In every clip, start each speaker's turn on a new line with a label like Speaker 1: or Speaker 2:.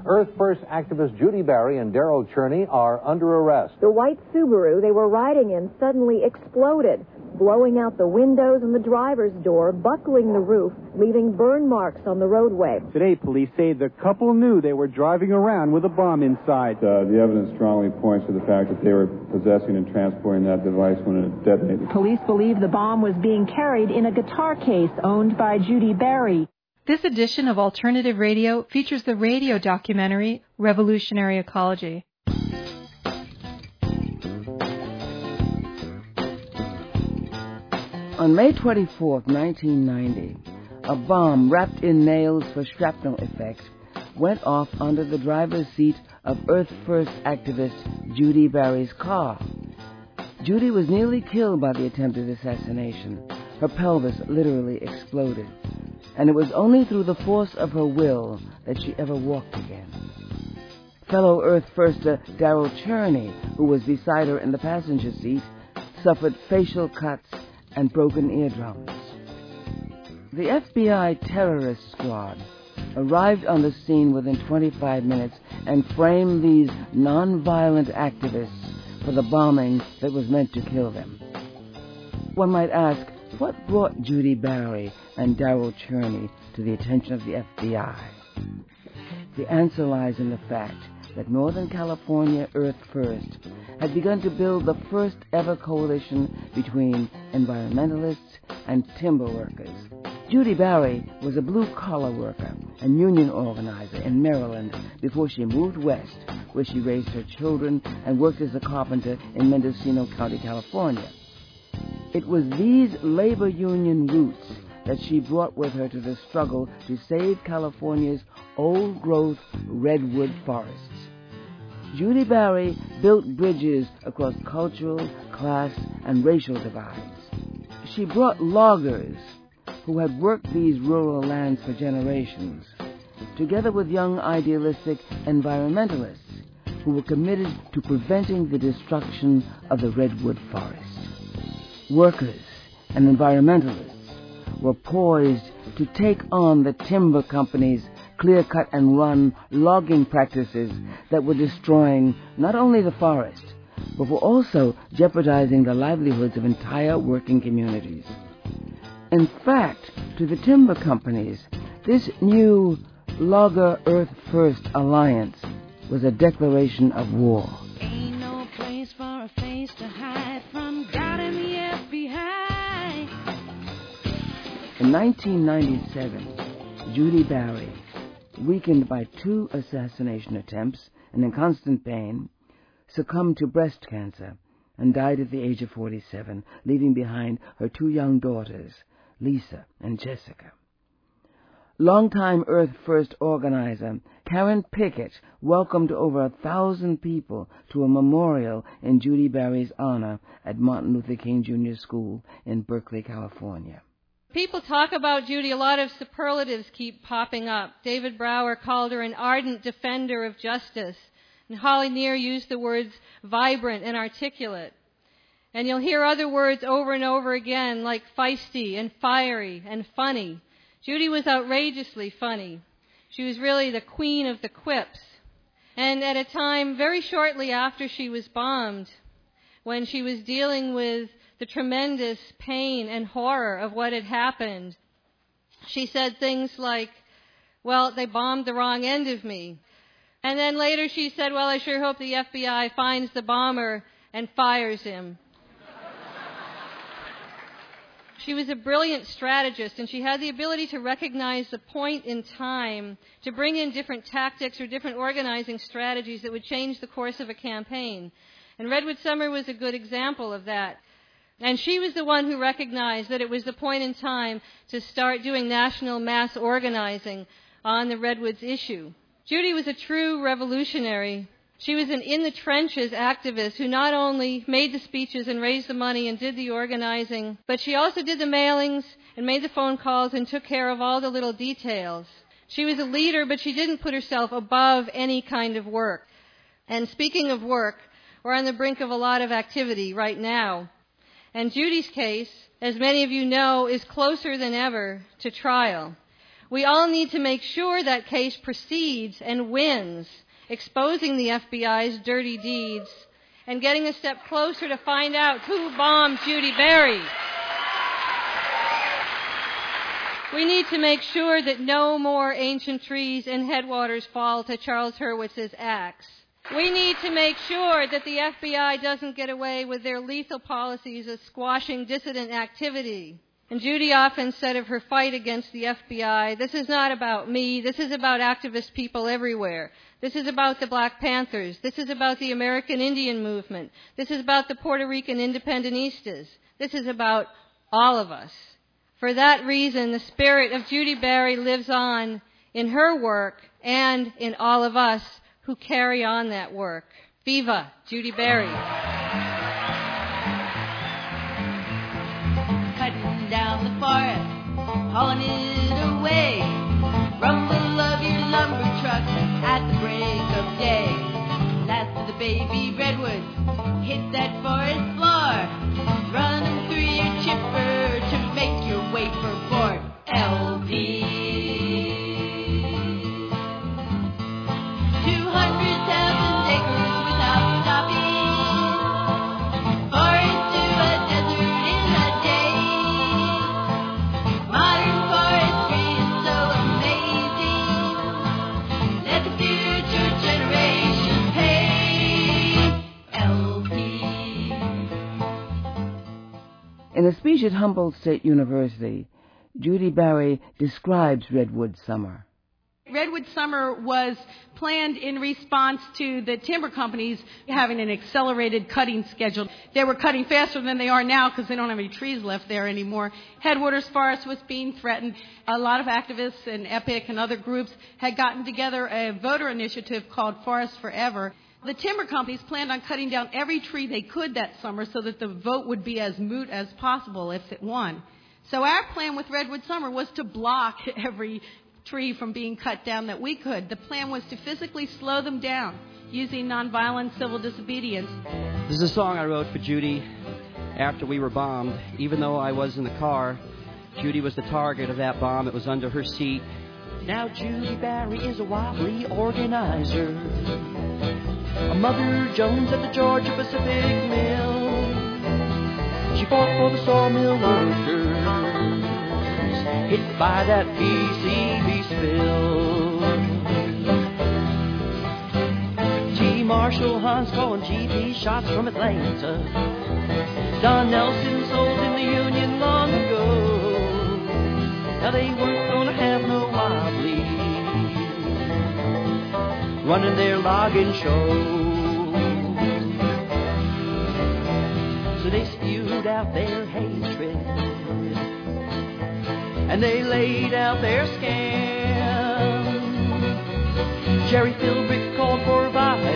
Speaker 1: Earth First activists Judy Barry and Daryl Cherney are under arrest.
Speaker 2: The white Subaru they were riding in suddenly exploded, blowing out the windows and the driver's door, buckling the roof, leaving burn marks on the roadway.
Speaker 3: Today, police say the couple knew they were driving around with a bomb inside.
Speaker 4: The evidence strongly points to the fact that they were possessing and transporting that device when it detonated.
Speaker 5: Police believe the bomb was being carried in a guitar case owned by Judy Barry.
Speaker 6: This edition of Alternative Radio features the radio documentary Revolutionary Ecology.
Speaker 7: On May 24, 1990, a bomb wrapped in nails for shrapnel effect went off under the driver's seat of Earth First activist Judy Barry's car. Judy was nearly killed by the attempted assassination. Her pelvis literally exploded, and it was only through the force of her will that she ever walked again. Fellow Earth Firster Daryl Cherney, who was beside her in the passenger seat, suffered facial cuts and broken eardrums. The FBI terrorist squad arrived on the scene within 25 minutes and framed these non-violent activists for the bombing that was meant to kill them. One might ask, what brought Judy Barry and Daryl Cherney to the attention of the FBI? The answer lies in the fact that Northern California Earth First had begun to build the first ever coalition between environmentalists and timber workers. Judy Barry was a blue-collar worker and union organizer in Maryland before she moved west, where she raised her children and worked as a carpenter in Mendocino County, California. It was these labor union roots that she brought with her to the struggle to save California's old-growth redwood forests. Judy Barry built bridges across cultural, class, and racial divides. She brought loggers who had worked these rural lands for generations, together with young idealistic environmentalists who were committed to preventing the destruction of the redwood forest. Workers and environmentalists were poised to take on the timber companies' clear-cut and run logging practices that were destroying not only the forest, but were also jeopardizing the livelihoods of entire working communities. In fact, to the timber companies, this new Logger Earth First alliance was a declaration of war.
Speaker 8: Ain't no place for a face to hide from God and the FBI.
Speaker 7: In 1997, Judy Barry, weakened by 2 assassination attempts and in constant pain, succumbed to breast cancer and died at the age of 47, leaving behind her 2 young daughters, Lisa and Jessica. Longtime Earth First organizer Karen Pickett welcomed over 1,000 people to a memorial in Judy Barry's honor at Martin Luther King Jr. School in Berkeley, California.
Speaker 6: People talk about Judy, a lot of superlatives keep popping up. David Brower called her an ardent defender of justice, and Holly Near used the words vibrant and articulate. And you'll hear other words over and over again, like feisty and fiery and funny. Judy was outrageously funny. She was really the queen of the quips. And at a time very shortly after she was bombed, when she was dealing with the tremendous pain and horror of what had happened, she said things like, well, they bombed the wrong end of me. And then later she said, well, I sure hope the FBI finds the bomber and fires him. She was a brilliant strategist, and she had the ability to recognize the point in time to bring in different tactics or different organizing strategies that would change the course of a campaign. And Redwood Summer was a good example of that. And she was the one who recognized that it was the point in time to start doing national mass organizing on the Redwoods issue. Judy was a true revolutionary. She was an in-the-trenches activist who not only made the speeches and raised the money and did the organizing, but she also did the mailings and made the phone calls and took care of all the little details. She was a leader, but she didn't put herself above any kind of work. And speaking of work, we're on the brink of a lot of activity right now. And Judy's case, as many of you know, is closer than ever to trial. We all need to make sure that case proceeds and wins, exposing the FBI's dirty deeds and getting a step closer to find out who bombed Judy Berry. We need to make sure that no more ancient trees and headwaters fall to Charles Hurwitz's axe. We need to make sure that the FBI doesn't get away with their lethal policies of squashing dissident activity. And Judy often said of her fight against the FBI, this is not about me, this is about activist people everywhere. This is about the Black Panthers. This is about the American Indian movement. This is about the Puerto Rican Independentistas. This is about all of us. For that reason, the spirit of Judy Berry lives on in her work and in all of us who carry on that work. Viva Judy Berry.
Speaker 8: Cutting down the forest, hauling it away. Rumble of your lumber trucks at the break of day. Last of the baby redwoods hit that forest floor. Running through your chipper to make your way for Fort LP. 200,000 acres without stopping. Forest to a desert in a day. Modern forestry is so amazing. Let the future generation pay. LP.
Speaker 7: In a speech at Humboldt State University, Judy Berry describes Redwood Summer.
Speaker 9: Redwood Summer was planned in response to the timber companies having an accelerated cutting schedule. They were cutting faster than they are now because they don't have any trees left there anymore. Headwaters Forest was being threatened. A lot of activists and EPIC and other groups had gotten together a voter initiative called Forest Forever. The timber companies planned on cutting down every tree they could that summer so that the vote would be as moot as possible if it won. So our plan with Redwood Summer was to block every tree from being cut down that we could. The plan was to physically slow them down using nonviolent civil disobedience.
Speaker 10: This is a song I wrote for Judy after we were bombed. Even though I was in the car, Judy was the target of that bomb. It was under her seat. Now Judy Berry is a wobbly organizer, a Mother Jones at the Georgia Pacific Mill. She fought for the sawmill workers, hit by that PCB spill. T. Marshall, Hans Cole, and GP shots from Atlanta. Don Nelson sold in the Union long ago. Now they weren't gonna have no wobbly running their logging show. So they spewed out their hatred and they laid out their scam. Jerry Philbrick called for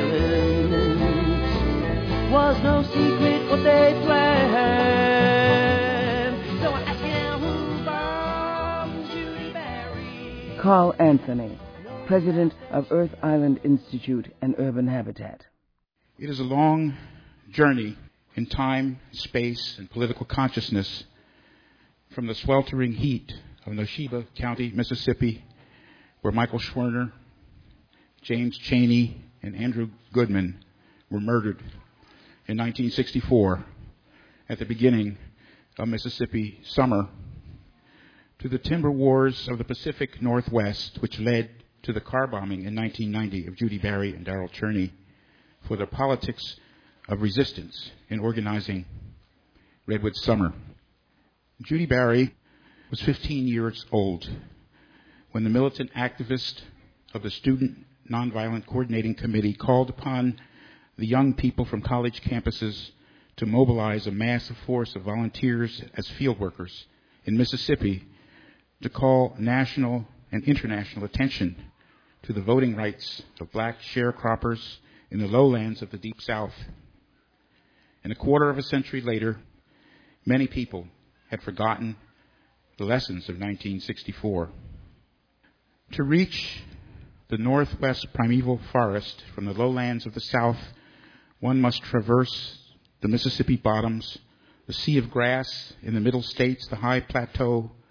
Speaker 10: violence. Was no secret what they planned. So I ask you now, who bombed Judy Berry?
Speaker 7: Carl Anthony, president of Earth Island Institute and Urban Habitat.
Speaker 11: It is a long journey in time, space, and political consciousness from the sweltering heat of Noshiba County, Mississippi, where Michael Schwerner, James Chaney, and Andrew Goodman were murdered in 1964 at the beginning of Mississippi summer, to the timber wars of the Pacific Northwest, which led to the car bombing in 1990 of Judy Berry and Darrell Cherney for the politics of resistance in organizing Redwood Summer. Judy Berry was 15 years old when the militant activist of the Student Nonviolent Coordinating Committee called upon the young people from college campuses to mobilize a massive force of volunteers as field workers in Mississippi to call national and international attention to the voting rights of black sharecroppers in the lowlands of the Deep South. And a quarter of a century later, many people had forgotten the lessons of 1964. To reach the northwest primeval forest from the lowlands of the South, one must traverse the Mississippi bottoms, the sea of grass in the middle states, the high plateau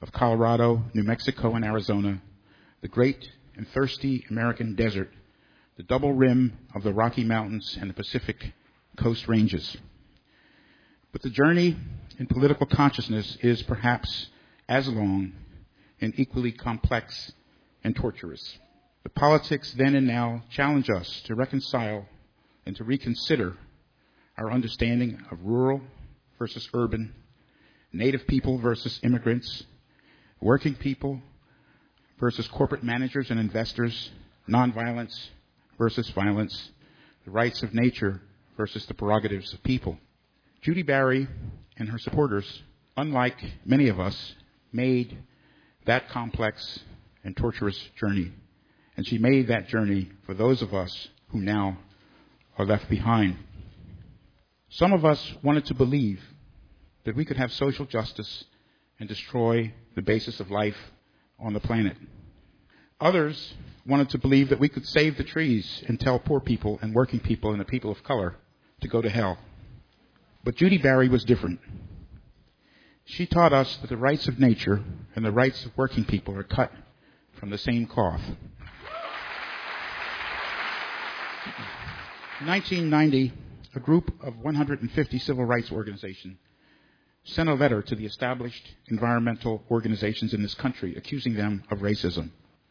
Speaker 11: of Colorado, New Mexico, and Arizona, the great and thirsty American desert, the double rim of the Rocky Mountains and the Pacific Coast Ranges. But the journey in political consciousness is perhaps as long and equally complex and torturous. The politics then and now challenge us to reconcile and to reconsider our understanding of rural versus urban, native people versus immigrants, working people versus corporate managers and investors, nonviolence versus violence, the rights of nature versus the prerogatives of people. Judy Barry and her supporters, unlike many of us, made that complex and torturous journey. And she made that journey for those of us who now are left behind. Some of us wanted to believe that we could have social justice and destroy the basis of life on the planet. Others wanted to believe that we could save the trees and tell poor people and working people and the people of color to go to hell. But Judy Barry was different. She taught us that the rights of nature and the rights of working people are cut from the same cloth. In 1990, a group of 150 civil rights organizations sent a letter to the established environmental organizations in this country accusing them of racism.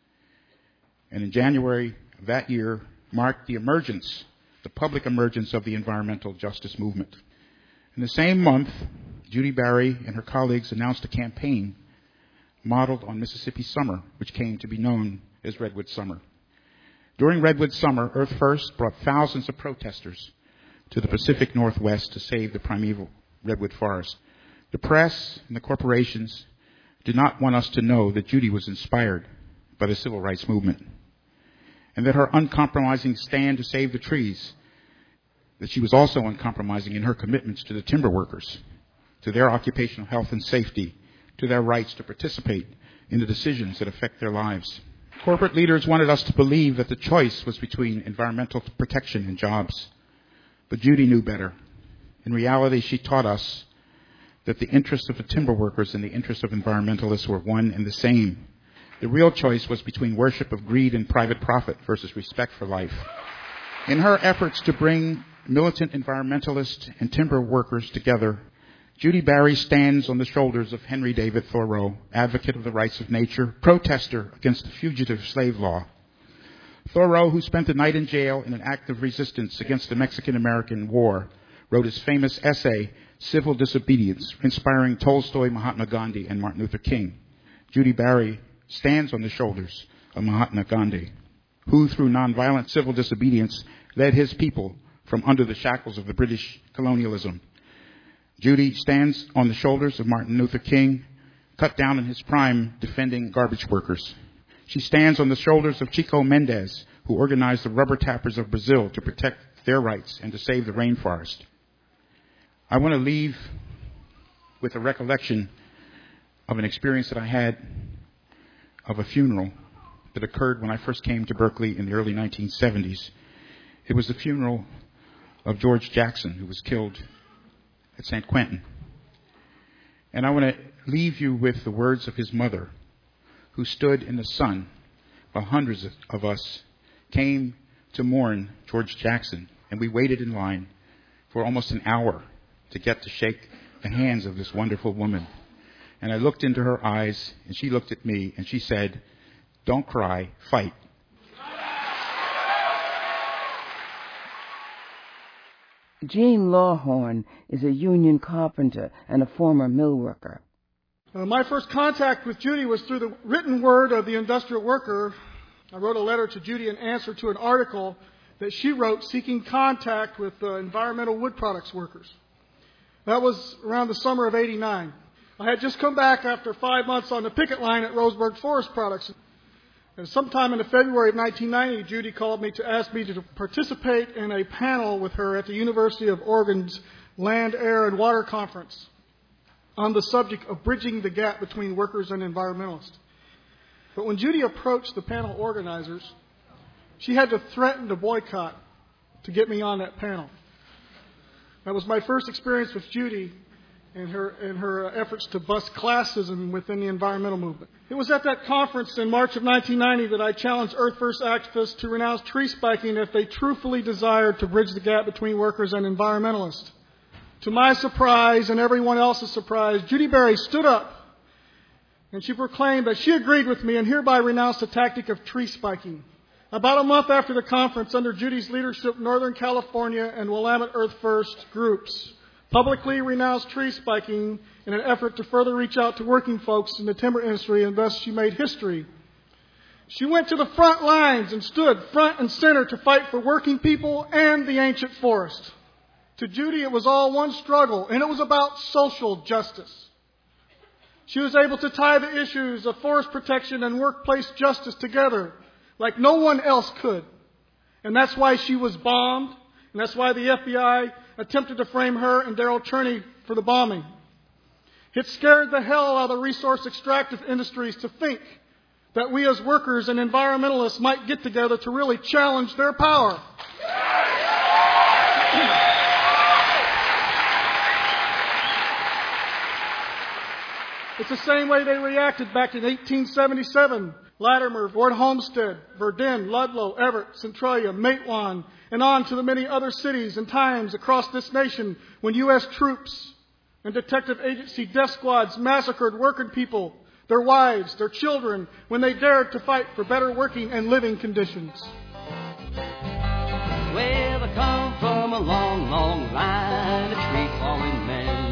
Speaker 11: And in January of that year marked the emergence, the public emergence of the environmental justice movement. In the same month, Judy Barry and her colleagues announced a campaign modeled on Mississippi Summer, which came to be known as Redwood Summer. During Redwood Summer, Earth First brought thousands of protesters to the Pacific Northwest to save the primeval redwood forest. The press and the corporations did not want us to know that Judy was inspired by the civil rights movement and that her uncompromising stand to save the trees, that she was also uncompromising in her commitments to the timber workers, to their occupational health and safety, to their rights to participate in the decisions that affect their lives. Corporate leaders wanted us to believe that the choice was between environmental protection and jobs. But Judy knew better. In reality, she taught us that the interests of the timber workers and the interests of environmentalists were one and the same. The real choice was between worship of greed and private profit versus respect for life. In her efforts to bring militant environmentalists and timber workers together, Judy Barry stands on the shoulders of Henry David Thoreau, advocate of the rights of nature, protester against the fugitive slave law. Thoreau, who spent the night in jail in an act of resistance against the Mexican-American War, wrote his famous essay, Civil Disobedience, inspiring Tolstoy, Mahatma Gandhi, and Martin Luther King. Judy Barry stands on the shoulders of Mahatma Gandhi, who, through nonviolent civil disobedience, led his people from under the shackles of the British colonialism. Judy stands on the shoulders of Martin Luther King, cut down in his prime defending garbage workers. She stands on the shoulders of Chico Mendes, who organized the rubber tappers of Brazil to protect their rights and to save the rainforest. I want to leave with a recollection of an experience that I had of a funeral that occurred when I first came to Berkeley in the early 1970s. It was the funeral of George Jackson, who was killed at St. Quentin. And I want to leave you with the words of his mother, who stood in the sun while hundreds of us came to mourn George Jackson. And we waited in line for almost an hour to get to shake the hands of this wonderful woman. And I looked into her eyes, and she looked at me, and she said, "Don't cry, fight."
Speaker 7: Gene Lawhorn is a union carpenter and a former mill worker.
Speaker 12: My first contact with Judy was through the written word of the industrial worker. I wrote a letter to Judy in answer to an article that she wrote seeking contact with environmental wood products workers. That was around the summer of '89. I had just come back after 5 months on the picket line at Roseburg Forest Products. And sometime in the February of 1990, Judy called me to ask me to participate in a panel with her at the University of Oregon's Land, Air, and Water Conference on the subject of bridging the gap between workers and environmentalists. But when Judy approached the panel organizers, she had to threaten to boycott to get me on that panel. That was my first experience with Judy, in her efforts to bust classism within the environmental movement. It was at that conference in March of 1990 that I challenged Earth First activists to renounce tree spiking if they truthfully desired to bridge the gap between workers and environmentalists. To my surprise and everyone else's surprise, Judy Berry stood up and she proclaimed that she agreed with me and hereby renounced the tactic of tree spiking. About a month after the conference, under Judy's leadership, Northern California and Willamette Earth First groups publicly renounced tree spiking in an effort to further reach out to working folks in the timber industry, and thus she made history. She went to the front lines and stood front and center to fight for working people and the ancient forest. To Judy, it was all one struggle, and it was about social justice. She was able to tie the issues of forest protection and workplace justice together like no one else could. And that's why she was bombed, and that's why the FBI attempted to frame her and Daryl Cherney for the bombing. It scared the hell out of the resource extractive industries to think that we as workers and environmentalists might get together to really challenge their power. It's the same way they reacted back in 1877. Latimer, Fort Homestead, Verdun, Ludlow, Everett, Centralia, Matewan, and on to the many other cities and times across this nation when U.S. troops and detective agency death squads massacred working people, their wives, their children, when they dared to fight for better working and living conditions.
Speaker 10: Well, I come from a long, long line of tree-falling men.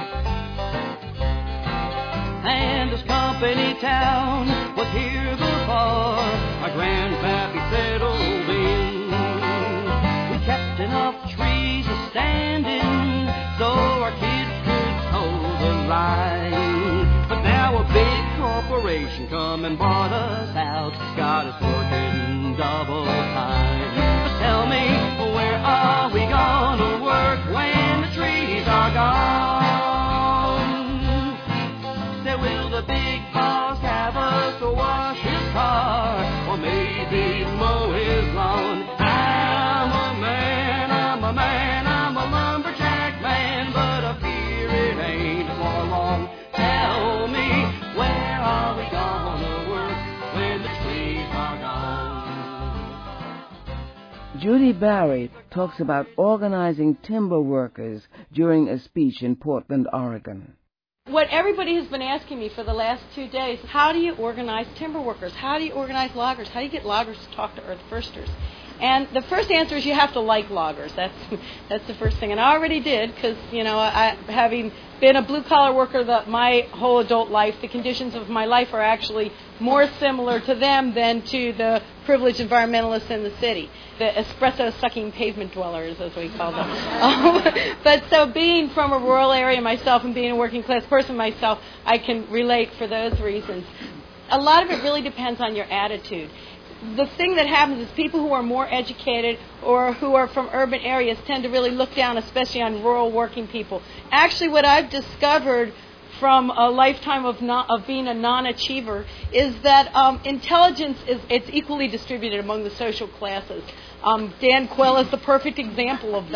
Speaker 10: And this company town was here before my grandpappy settled in. We kept enough trees standing so our kids could toe the line. But now a big corporation come and bought us out, got us working double time. But tell me, where are we gonna work when the trees are gone? Will the big boss have us to wash his car, or maybe mow his lawn? I'm a man, I'm a lumberjack man, but I fear it ain't for long. Tell me, where are we gonna work when the trees are gone?
Speaker 7: Judy Berry talks about organizing timber workers during a speech in Portland, Oregon.
Speaker 9: What everybody has been asking me for the last 2 days, how do you organize timber workers? How do you organize loggers? How do you get loggers to talk to Earth Firsters? And the first answer is you have to like loggers. That's the first thing. And I already did because, having been a blue-collar worker my whole adult life, the conditions of my life are actually more similar to them than to the privileged environmentalists in the city, the espresso-sucking pavement dwellers, as we call them. But so being from a rural area myself and being a working-class person myself, I can relate for those reasons. A lot of it really depends on your attitude. The thing that happens is people who are more educated or who are from urban areas tend to really look down, especially on rural working people. Actually, what I've discovered from a lifetime of being a non-achiever is that intelligence it's equally distributed among the social classes. Dan Quayle is the perfect example of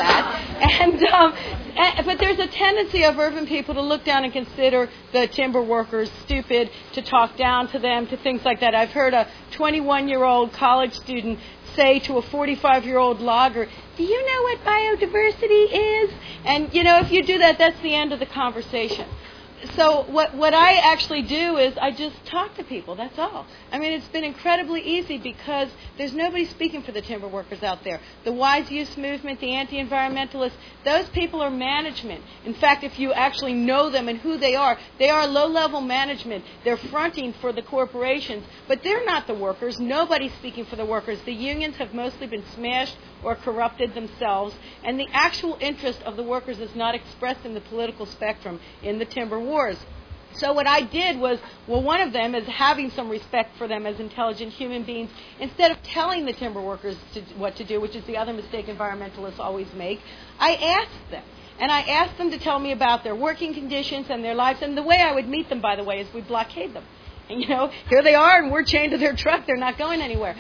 Speaker 9: that. But there's a tendency of urban people to look down and consider the timber workers stupid, to talk down to them, to things like that. I've heard a 21-year-old college student say to a 45-year-old logger, "Do you know what biodiversity is?" And, if you do that, that's the end of the conversation. So what I actually do is I just talk to people, that's all. I mean, it's been incredibly easy because there's nobody speaking for the timber workers out there. The wise use movement, the anti-environmentalists, those people are management. In fact, if you actually know them and who they are low-level management. They're fronting for the corporations, but they're not the workers. Nobody's speaking for the workers. The unions have mostly been smashed or corrupted themselves, and the actual interest of the workers is not expressed in the political spectrum in the timber wars. So what I did was, one of them is having some respect for them as intelligent human beings. Instead of telling the timber workers what to do, which is the other mistake environmentalists always make, I asked them. And I asked them to tell me about their working conditions and their lives. And the way I would meet them, by the way, is we'd blockade them. You know, here they are, and we're chained to their truck. They're not going anywhere.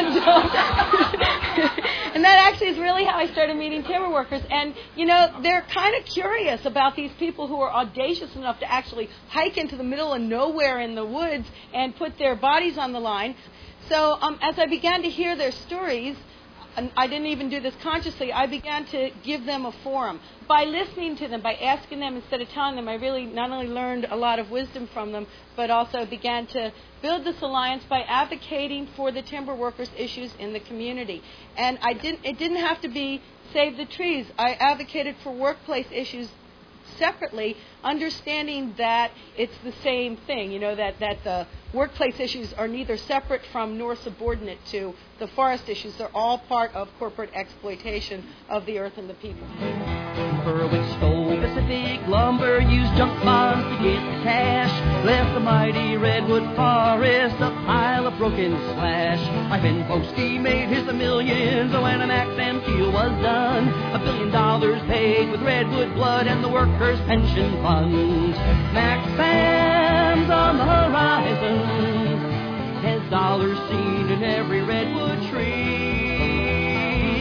Speaker 9: And that actually is really how I started meeting timber workers. And, you know, they're kind of curious about these people who are audacious enough to actually hike into the middle of nowhere in the woods and put their bodies on the line. So as I began to hear their stories, and I didn't even do this consciously, I began to give them a forum. By listening to them, by asking them instead of telling them, I really not only learned a lot of wisdom from them, but also began to build this alliance by advocating for the timber workers' issues in the community. And it didn't have to be save the trees. I advocated for workplace issues separately, understanding that it's the same thing, you know, that the workplace issues are neither separate from nor subordinate to the forest issues. They're all part of corporate exploitation of the earth and the people.
Speaker 10: Berwick stole Pacific lumber, used junk bonds to get the cash, left the mighty redwood forest a pile of broken slash. My Ben Boski made his millions when a Maxam deal was done. $1 billion paid with redwood blood and the workers' pension funds. Maxam's on the horizon, has dollars seen in every redwood tree.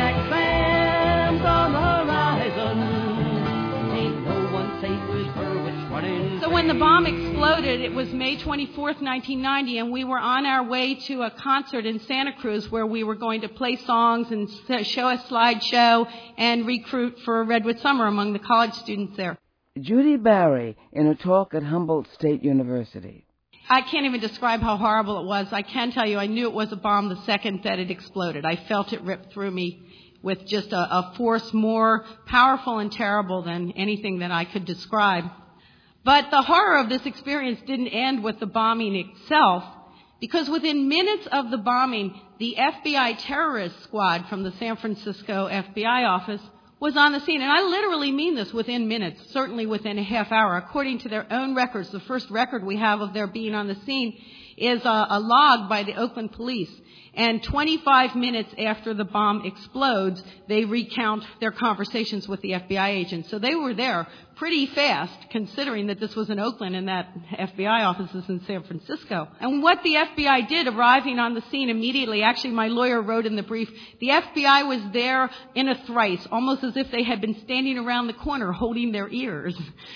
Speaker 10: Maxam's on the horizon, ain't no one safe with Berwick's running.
Speaker 9: So when the bomb exploded, it was May 24th, 1990, and we were on our way to a concert in Santa Cruz where we were going to play songs and show a slideshow and recruit for Redwood Summer among the college students there.
Speaker 7: Judy Barry in a talk at Humboldt State University.
Speaker 9: I can't even describe how horrible it was. I can tell you I knew it was a bomb the second that it exploded. I felt it rip through me with just a force more powerful and terrible than anything that I could describe. But the horror of this experience didn't end with the bombing itself, because within minutes of the bombing, the FBI terrorist squad from the San Francisco FBI office was on the scene. And I literally mean this, within minutes, certainly within a half hour. According to their own records, the first record we have of their being on the scene is a log by the Oakland police. And 25 minutes after the bomb explodes, they recount their conversations with the FBI agents. So they were there pretty fast, considering that this was in Oakland and that FBI office is in San Francisco. And what the FBI did, arriving on the scene immediately, actually my lawyer wrote in the brief, the FBI was there in a thrice, almost as if they had been standing around the corner holding their ears.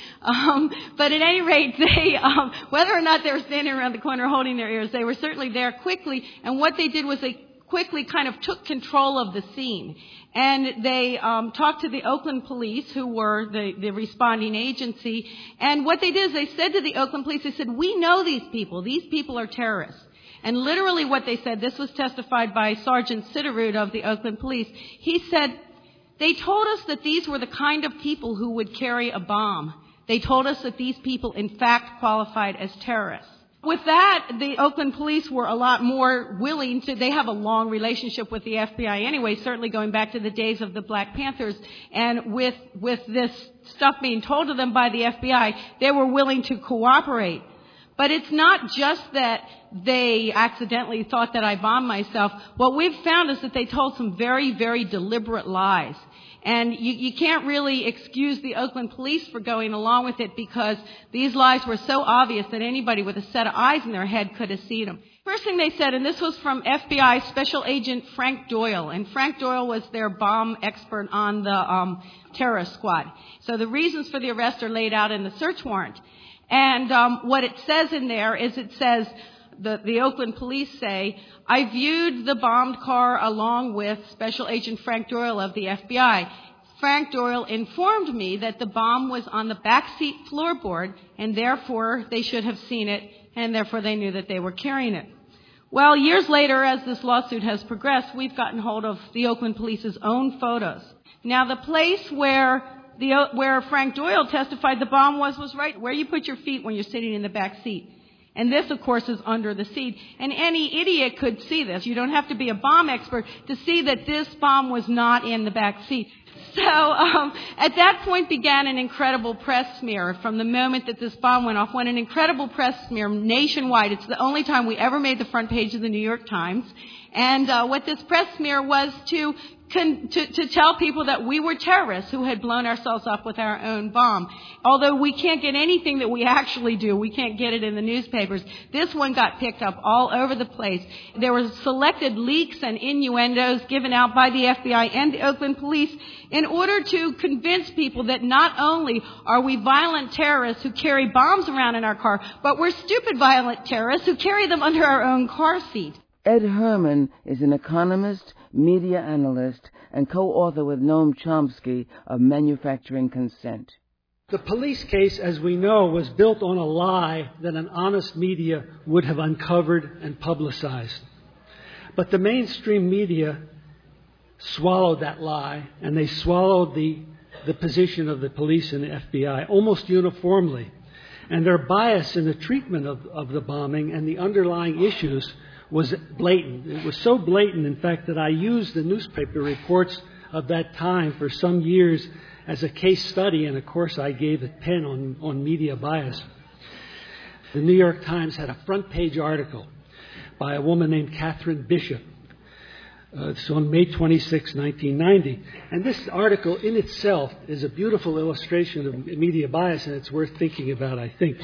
Speaker 9: But at any rate, they, whether or not they were standing around the corner holding their ears, they were certainly there quickly. And what they did was they quickly kind of took control of the scene. And they talked to the Oakland police, who were the responding agency. And what they did is they said to the Oakland police, they said, we know these people. These people are terrorists. And literally what they said, this was testified by Sergeant Sitterud of the Oakland police. He said, they told us that these were the kind of people who would carry a bomb. They told us that these people, in fact, qualified as terrorists. With that, the Oakland police were a lot more willing to, they have a long relationship with the FBI anyway, certainly going back to the days of the Black Panthers. And with this stuff being told to them by the FBI, they were willing to cooperate. But it's not just that they accidentally thought that I bombed myself. What we've found is that they told some very, very deliberate lies. And you can't really excuse the Oakland police for going along with it, because these lies were so obvious that anybody with a set of eyes in their head could have seen them. First thing they said, and this was from FBI Special Agent Frank Doyle, and Frank Doyle was their bomb expert on the terrorist squad. So the reasons for the arrest are laid out in the search warrant. And what it says in there is it says, the Oakland police say, I viewed the bombed car along with Special Agent Frank Doyle of the FBI. Frank Doyle informed me that the bomb was on the backseat floorboard, and therefore they should have seen it, and therefore they knew that they were carrying it. Well, years later, as this lawsuit has progressed, we've gotten hold of the Oakland police's own photos. Now, the place where Frank Doyle testified the bomb was right where you put your feet when you're sitting in the back seat. And this, of course, is under the seat. And any idiot could see this. You don't have to be a bomb expert to see that this bomb was not in the back seat. So at that point began an incredible press smear. From the moment that this bomb went off, went an incredible press smear nationwide. It's the only time we ever made the front page of the New York Times. And what this press smear was to to tell people that we were terrorists who had blown ourselves up with our own bomb. Although we can't get anything that we actually do, we can't get it in the newspapers. This one got picked up all over the place. There were selected leaks and innuendos given out by the FBI and the Oakland police in order to convince people that not only are we violent terrorists who carry bombs around in our car, but we're stupid violent terrorists who carry them under our own car seat.
Speaker 7: Ed Herman is an economist, media analyst, and co-author with Noam Chomsky of Manufacturing Consent.
Speaker 13: The police case, as we know, was built on a lie that an honest media would have uncovered and publicized. But the mainstream media swallowed that lie, and they swallowed the position of the police and the FBI almost uniformly. And their bias in the treatment of the bombing and the underlying issues was blatant. It was so blatant, in fact, that I used the newspaper reports of that time for some years as a case study in a course I gave at Penn on media bias. The New York Times had a front page article by a woman named Catherine Bishop. It's on May 26, 1990. And this article in itself is a beautiful illustration of media bias, and it's worth thinking about, I think.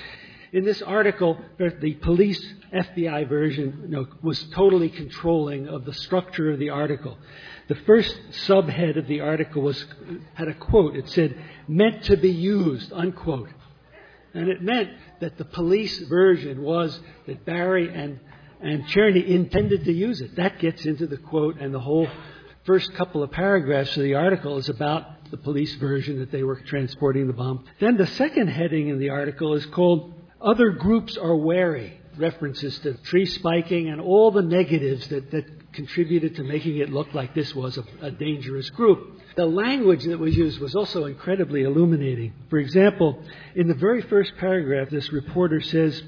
Speaker 13: In this article, the police FBI version was totally controlling of the structure of the article. The first subhead of the article had a quote. It said, "meant to be used," unquote. And it meant that the police version was that Barry and Cherney intended to use it. That gets into the quote, and the whole first couple of paragraphs of the article is about the police version that they were transporting the bomb. Then the second heading in the article is called "Other Groups Are Wary," references to tree spiking and all the negatives that contributed to making it look like this was a dangerous group. The language that was used was also incredibly illuminating. For example, in the very first paragraph, this reporter says,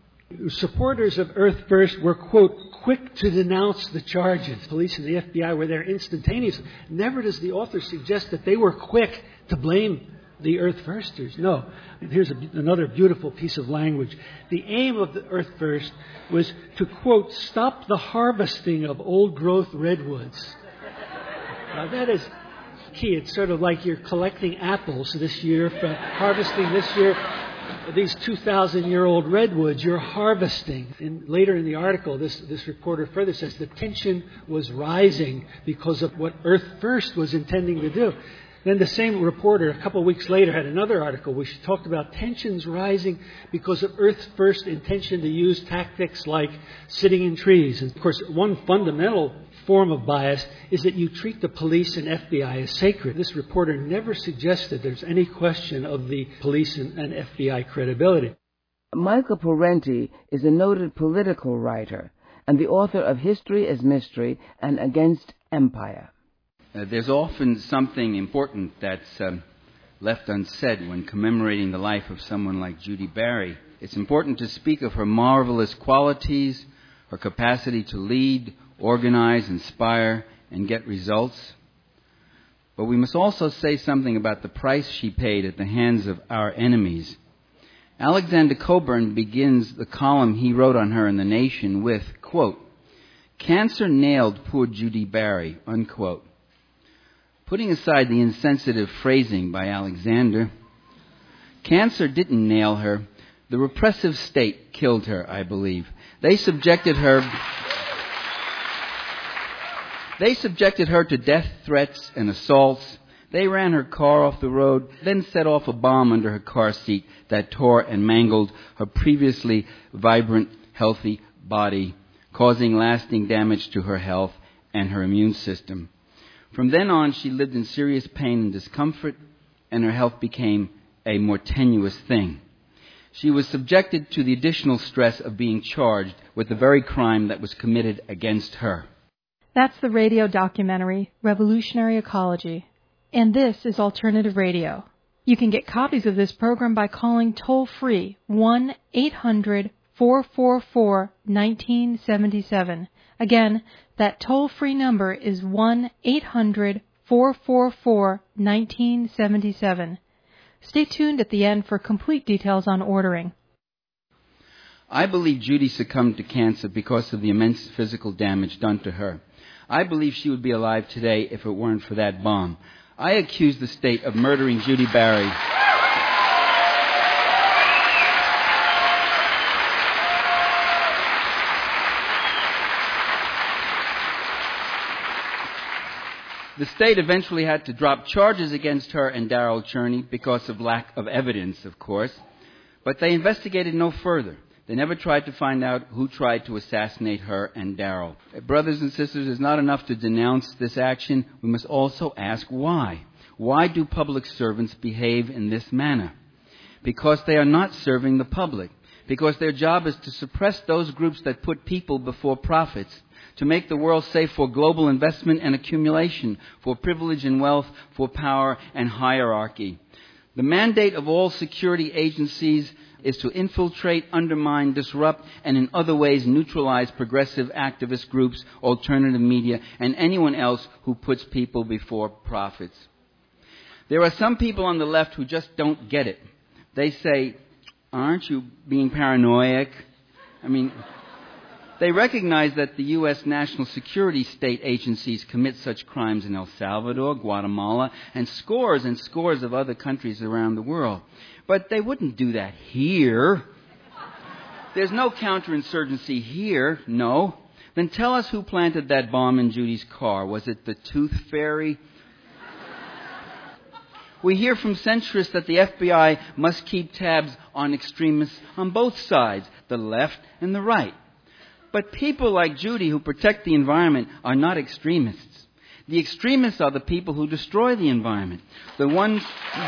Speaker 13: supporters of Earth First were, quote, quick to denounce the charges. Police and the FBI were there instantaneously. Never does the author suggest that they were quick to blame the Earth Firsters. No. Here's another beautiful piece of language. The aim of the Earth First was to, quote, stop the harvesting of old-growth redwoods. Now, that is key. It's sort of like you're collecting apples this year, harvesting this year. These 2,000-year-old redwoods you're harvesting. Later in the article, this reporter further says the tension was rising because of what Earth First was intending to do. Then the same reporter, a couple of weeks later, had another article which talked about tensions rising because of Earth First's intention to use tactics like sitting in trees. And, of course, one fundamental form of bias is that you treat the police and FBI as sacred. This reporter never suggested there's any question of the police and FBI credibility.
Speaker 7: Michael Parenti is a noted political writer and the author of History as Mystery and Against Empire.
Speaker 14: There's often something important that's left unsaid when commemorating the life of someone like Judy Barry. It's important to speak of her marvelous qualities, her capacity to lead, organize, inspire, and get results. But we must also say something about the price she paid at the hands of our enemies. Alexander Coburn begins the column he wrote on her in The Nation with, quote, "Cancer nailed poor Judy Barry," unquote. Putting aside the insensitive phrasing by Alexander, cancer didn't nail her. The repressive state killed her, I believe. They subjected her to death threats and assaults. They ran her car off the road, then set off a bomb under her car seat that tore and mangled her previously vibrant, healthy body, causing lasting damage to her health and her immune system. From then on, she lived in serious pain and discomfort, and her health became a more tenuous thing. She was subjected to the additional stress of being charged with the very crime that was committed against her.
Speaker 15: That's the radio documentary, Revolutionary Ecology. And this is Alternative Radio. You can get copies of this program by calling toll-free 1-800-444-1977. Again, that toll-free number is 1-800-444-1977. Stay tuned at the end for complete details on ordering.
Speaker 14: I believe Judy succumbed to cancer because of the immense physical damage done to her. I believe she would be alive today if it weren't for that bomb. I accuse the state of murdering Judy Barry. The state eventually had to drop charges against her and Darrell Cherney because of lack of evidence, of course. But they investigated no further. They never tried to find out who tried to assassinate her and Darrell. Brothers and sisters, it's not enough to denounce this action. We must also ask why. Why do public servants behave in this manner? Because they are not serving the public. Because their job is to suppress those groups that put people before profits, to make the world safe for global investment and accumulation, for privilege and wealth, for power and hierarchy. The mandate of all security agencies is to infiltrate, undermine, disrupt, and in other ways neutralize progressive activist groups, alternative media, and anyone else who puts people before profits. There are some people on the left who just don't get it. They say, aren't you being paranoid? I mean, they recognize that the U.S. national security state agencies commit such crimes in El Salvador, Guatemala, and scores of other countries around the world. But they wouldn't do that here. There's no counterinsurgency here, no. Then tell us who planted that bomb in Judy's car. Was it the Tooth Fairy? We hear from centrists that the FBI must keep tabs on extremists on both sides, the left and the right. But people like Judy who protect the environment are not extremists. The extremists are the people who destroy the environment. The ones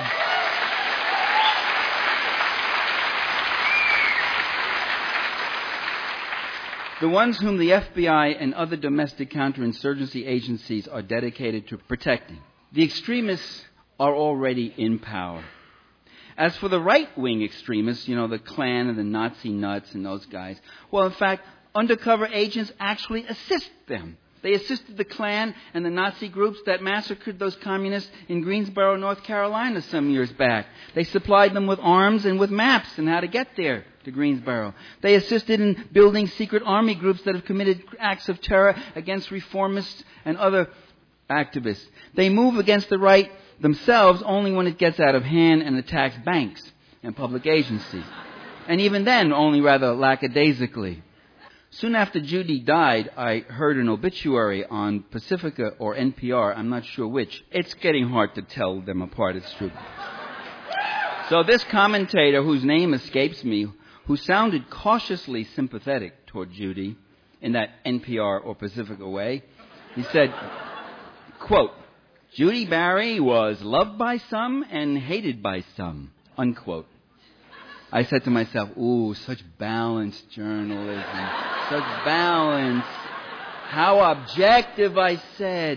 Speaker 14: whom the FBI and other domestic counterinsurgency agencies are dedicated to protecting. The extremists are already in power. As for the right-wing extremists, the Klan and the Nazi nuts and those guys, well, in fact, undercover agents actually assist them. They assisted the Klan and the Nazi groups that massacred those communists in Greensboro, North Carolina some years back. They supplied them with arms and with maps on how to get there to Greensboro. They assisted in building secret army groups that have committed acts of terror against reformists and other activists. They move against the right themselves only when it gets out of hand and attacks banks and public agencies. And even then, only rather lackadaisically. Soon after Judy died, I heard an obituary on Pacifica or NPR, I'm not sure which. It's getting hard to tell them apart, it's true. So this commentator, whose name escapes me, who sounded cautiously sympathetic toward Judy in that NPR or Pacifica way, he said, quote, Judy Barry was loved by some and hated by some, unquote. I said to myself, ooh, such balanced journalism, such balance. How objective, I said.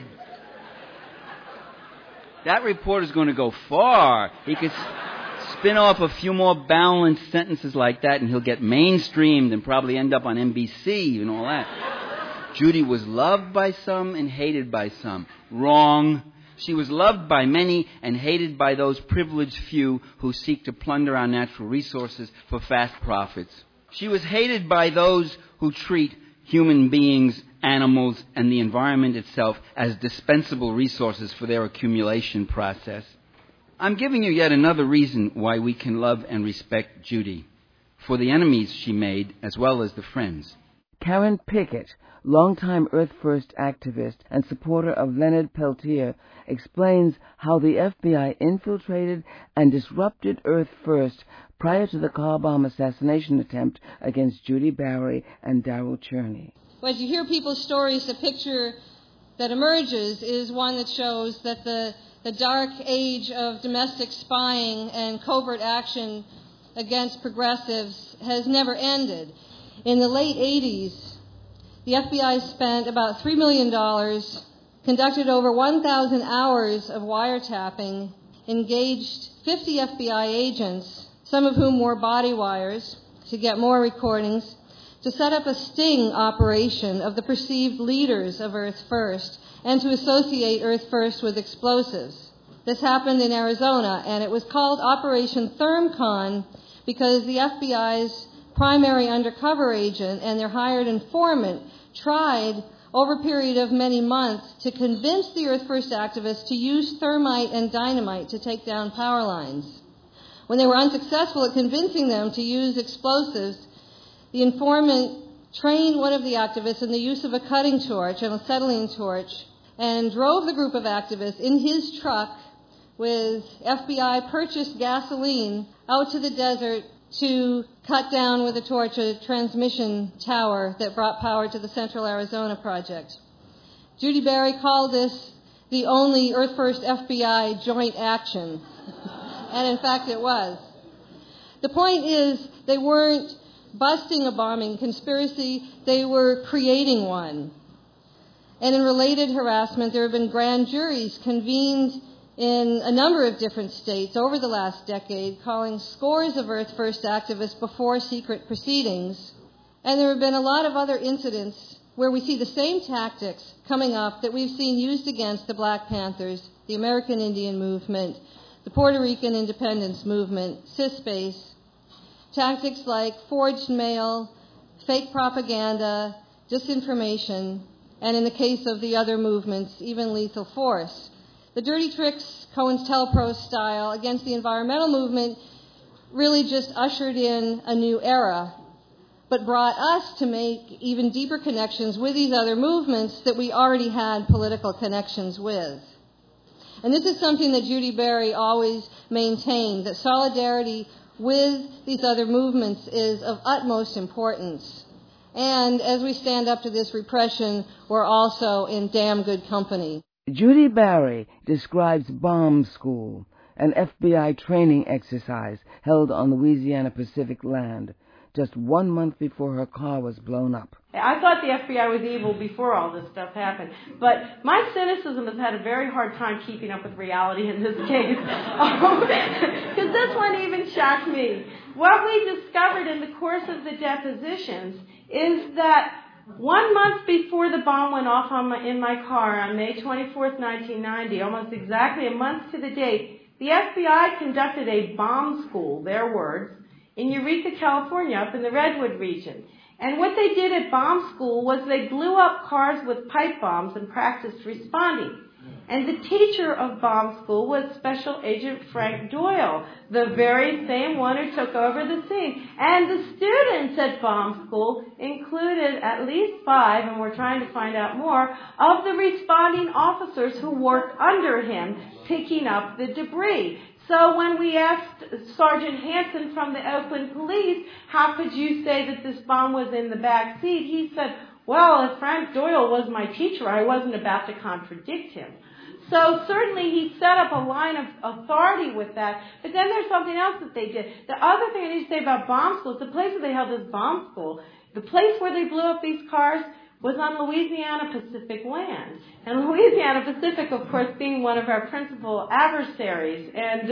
Speaker 14: That reporter's going to go far. He could spin off a few more balanced sentences like that and he'll get mainstreamed and probably end up on NBC and all that. Judy was loved by some and hated by some. Wrong. She was loved by many and hated by those privileged few who seek to plunder our natural resources for fast profits. She was hated by those who treat human beings, animals, and the environment itself as dispensable resources for their accumulation process. I'm giving you yet another reason why we can love and respect Judy, for the enemies she made as well as the friends.
Speaker 7: Karen Pickett, longtime Earth First activist and supporter of Leonard Peltier, explains how the FBI infiltrated and disrupted Earth First prior to the car bomb assassination attempt against Judy Barry and Darrell Cherney.
Speaker 6: As you hear people's stories, the picture that emerges is one that shows that the dark age of domestic spying and covert action against progressives has never ended. In the late 80s, the FBI spent about $3 million, conducted over 1,000 hours of wiretapping, engaged 50 FBI agents, some of whom wore body wires to get more recordings, to set up a sting operation of the perceived leaders of Earth First and to associate Earth First with explosives. This happened in Arizona, and it was called Operation ThermCon because the FBI's primary undercover agent and their hired informant tried over a period of many months to convince the Earth First activists to use thermite and dynamite to take down power lines. When they were unsuccessful at convincing them to use explosives, the informant trained one of the activists in the use of a cutting torch and acetylene torch and drove the group of activists in his truck with FBI purchased gasoline out to the desert to cut down with a torch a transmission tower that brought power to the Central Arizona Project. Judy Barry called this the only Earth First FBI joint action. And in fact it was. The point is, they weren't busting a bombing conspiracy, they were creating one. And in related harassment, there have been grand juries convened in a number of different states over the last decade, calling scores of Earth First activists before secret proceedings. And there have been a lot of other incidents where we see the same tactics coming up that we've seen used against the Black Panthers, the American Indian Movement, the Puerto Rican Independence Movement, CISPACE, tactics like forged mail, fake propaganda, disinformation, and in the case of the other movements, even lethal force. The dirty tricks, COINTELPRO style, against the environmental movement really just ushered in a new era, but brought us to make even deeper connections with these other movements that we already had political connections with. And this is something that Judy Barry always maintained, that solidarity with these other movements is of utmost importance. And as we stand up to this repression, we're also in damn good company.
Speaker 7: Judy Barry describes Bomb School, an FBI training exercise held on Louisiana Pacific land, just 1 month before her car was blown up.
Speaker 9: I thought the FBI was evil before all this stuff happened, but my cynicism has had a very hard time keeping up with reality in this case, because this one even shocked me. What we discovered in the course of the depositions is that 1 month before the bomb went off in my car on May 24th, 1990, almost exactly a month to the date, the FBI conducted a bomb school, their words, in Eureka, California, up in the Redwood region. And what they did at bomb school was they blew up cars with pipe bombs and practiced responding. And the teacher of bomb school was Special Agent Frank Doyle, the very same one who took over the scene. And the students at bomb school included at least 5, and we're trying to find out more, of the responding officers who worked under him picking up the debris. So when we asked Sergeant Hansen from the Oakland Police, how could you say that this bomb was in the back seat? He said, well, if Frank Doyle was my teacher, I wasn't about to contradict him. So certainly he set up a line of authority with that. But then there's something else that they did. The other thing I need to say about bomb school is the place where they held this bomb school, the place where they blew up these cars was on Louisiana Pacific land. And Louisiana Pacific, of course, being one of our principal adversaries. And,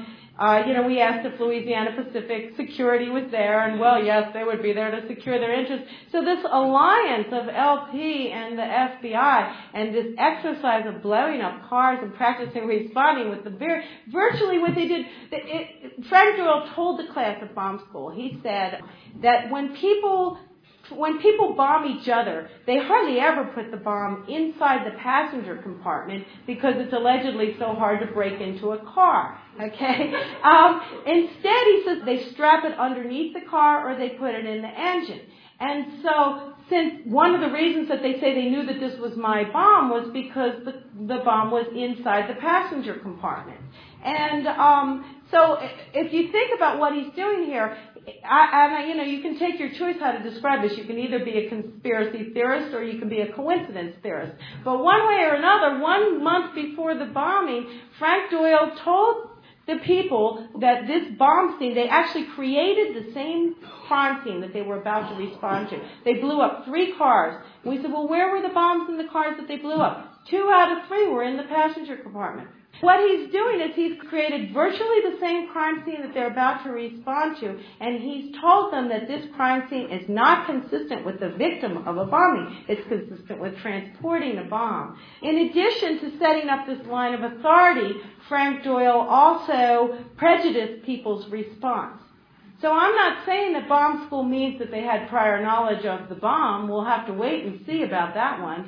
Speaker 9: we asked if Louisiana Pacific security was there, and, well, yes, they would be there to secure their interests. So this alliance of LP and the FBI and this exercise of blowing up cars and practicing responding with virtually what they did, Frank Doyle told the class at bomb school, he said that when people bomb each other, they hardly ever put the bomb inside the passenger compartment because it's allegedly so hard to break into a car. Okay? Instead, he says they strap it underneath the car or they put it in the engine. And so, since one of the reasons that they say they knew that this was my bomb was because the bomb was inside the passenger compartment. And so if you think about what he's doing here, you can take your choice how to describe this. You can either be a conspiracy theorist or you can be a coincidence theorist. But one way or another, 1 month before the bombing, Frank Doyle told the people that this bomb scene, they actually created the same crime scene that they were about to respond to. They blew up 3 cars. And we said, well, where were the bombs in the cars that they blew up? 2 out of 3 were in the passenger compartment. What he's doing is he's created virtually the same crime scene that they're about to respond to, and he's told them that this crime scene is not consistent with the victim of a bombing. It's consistent with transporting a bomb. In addition to setting up this line of authority, Frank Doyle also prejudiced people's response. So I'm not saying that bomb school means that they had prior knowledge of the bomb. We'll have to wait and see about that one.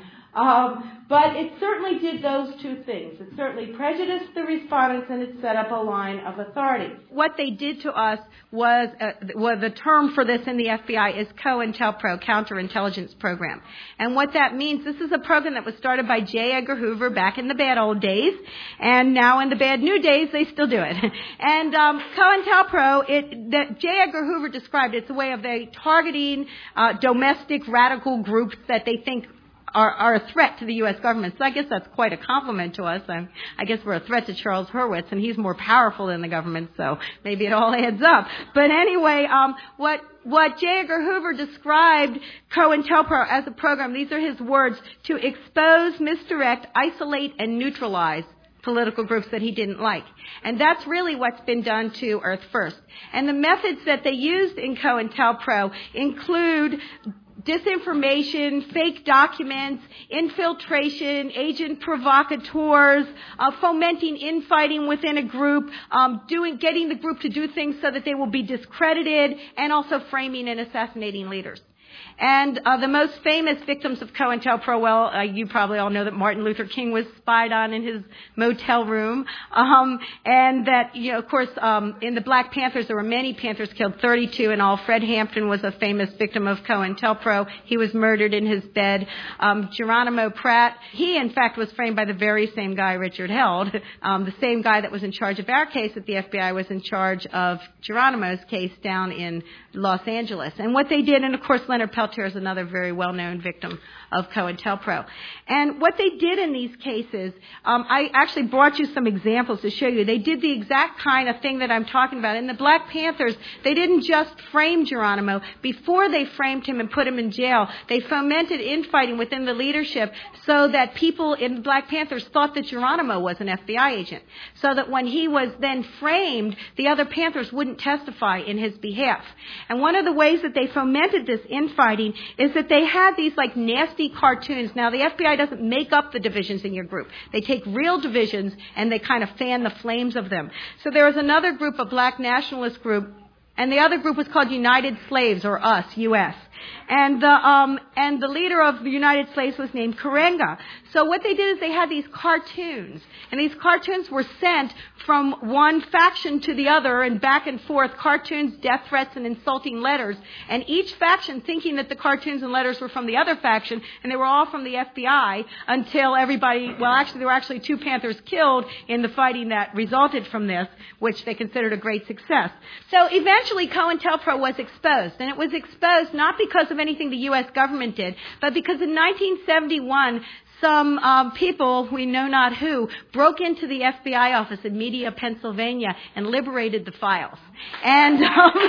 Speaker 9: But it certainly did those two things. It certainly prejudiced the respondents, and it set up a line of authority. What they did to us was the term for this in the FBI is COINTELPRO, Counterintelligence Program. And what that means, this is a program that was started by J. Edgar Hoover back in the bad old days, and now in the bad new days, they still do it. And COINTELPRO, J. Edgar Hoover described it's a way of they targeting domestic radical groups that they think are a threat to the U.S. government. So I guess that's quite a compliment to us. I guess we're a threat to Charles Hurwitz, and he's more powerful than the government, so maybe it all adds up. But anyway, what J. Edgar Hoover described COINTELPRO as a program, these are his words, to expose, misdirect, isolate, and neutralize political groups that he didn't like. And that's really what's been done to Earth First. And the methods that they used in COINTELPRO include disinformation, fake documents, infiltration, agent provocateurs, fomenting infighting within a group, getting the group to do things so that they will be discredited, and also framing and assassinating leaders. And the most famous victims of COINTELPRO, well, you probably all know that Martin Luther King was spied on in his motel room. And that, of course, in the Black Panthers, there were many Panthers killed, 32 in all. Fred Hampton was a famous victim of COINTELPRO. He was murdered in his bed. Geronimo Pratt, he, in fact, was framed by the very same guy Richard Held. The same guy that was in charge of our case at the FBI was in charge of Geronimo's case down in Los Angeles. And what they did, and of course, Leonard Peltier is another very well-known victim of COINTELPRO. And what they did in these cases, I actually brought you some examples to show you. They did the exact kind of thing that I'm talking about. In the Black Panthers, they didn't just frame Geronimo. Before they framed him and put him in jail, they fomented infighting within the leadership so that people in the Black Panthers thought that Geronimo was an FBI agent. So that when he was then framed, the other Panthers wouldn't testify in his behalf. And one of the ways that they fomented this infighting is that they had these like nasty cartoons. Now, the FBI doesn't make up the divisions in your group. They take real divisions and they kind of fan the flames of them. So there was another group, a black nationalist group, and the other group was called United Slaves, or US, U.S. And the leader of the United Slaves was named Karenga. So what they did is they had these cartoons, and these cartoons were sent from one faction to the other and back and forth, cartoons, death threats, and insulting letters, and each faction thinking that the cartoons and letters were from the other faction, and they were all from the FBI until everybody, well, actually, there were actually 2 Panthers killed in the fighting that resulted from this, which they considered a great success. So eventually COINTELPRO was exposed, and it was exposed not because of anything the U.S. government did, but because in 1971, some people, we know not who, broke into the FBI office in Media, Pennsylvania, and liberated the files. And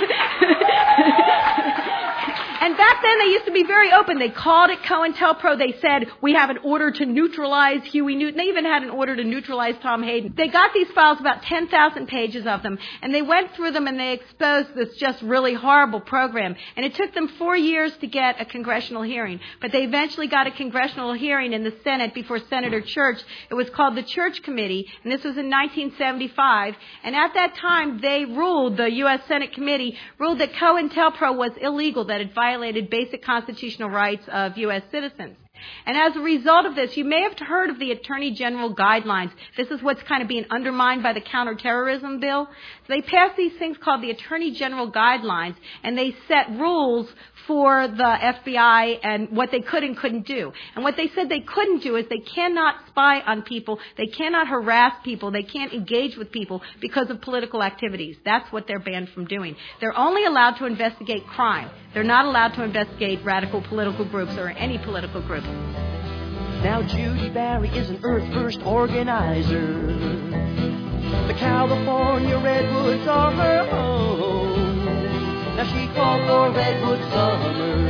Speaker 9: and back then they used to be very open. They called it COINTELPRO. They said, we have an order to neutralize Huey Newton. They even had an order to neutralize Tom Hayden. They got these files, about 10,000 pages of them, and they went through them and they exposed this just really horrible program. And it took them 4 years to get a congressional hearing. But they eventually got a congressional hearing in the Senate before Senator Church. It was called the Church Committee, and this was in 1975. And at that time, they ruled, the U.S. Senate Committee ruled that COINTELPRO was illegal, that it violated basic constitutional rights of U.S. citizens. And as a result of this, you may have heard of the Attorney General guidelines. This is what's kind of being undermined by the counterterrorism bill. So they passed these things called the Attorney General guidelines, and they set rules for the FBI and what they could and couldn't do. And what they said they couldn't do is they cannot spy on people, they cannot harass people, they can't engage with people because of political activities. That's what they're banned from doing. They're only allowed to investigate crime. They're not allowed to investigate radical political groups or any political group.
Speaker 10: Now Judy Barry is an Earth First organizer. The California Redwoods are her home. Now she called for Redwood Summer,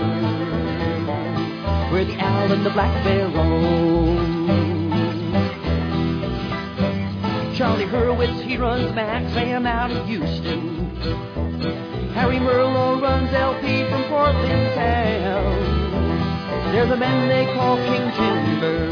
Speaker 10: where the owl and the black bear roam. Charlie Hurwitz, he runs Maxam out of Houston. Harry Merlo runs LP from Portland town. They're the men they call King Timber.